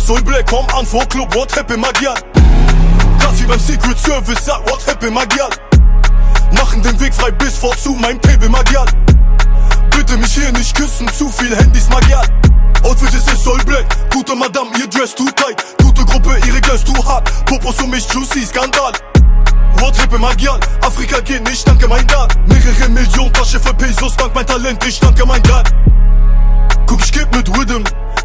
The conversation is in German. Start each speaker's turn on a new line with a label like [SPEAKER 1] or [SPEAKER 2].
[SPEAKER 1] Soul Black, komm an vor Club, what happy Magian. Krass wie beim Secret Service, sag what happy Magian. Machen den Weg frei bis vor zu meinem Table Magian. Bitte mich hier nicht küssen, zu viel Handys Magian. Outfit ist Soul Black, gute Madame, ihr Dress too tight. Gute Gruppe, ihre Girls too hart. Popos um mich, juicy, Skandal. What happy Magian, Afrika geht nicht, danke mein Gott. Mehrere Millionen, Tasche voll Pesos, dank mein Talent, ich danke mein Gott. Guck, ich geb mit Rhythm,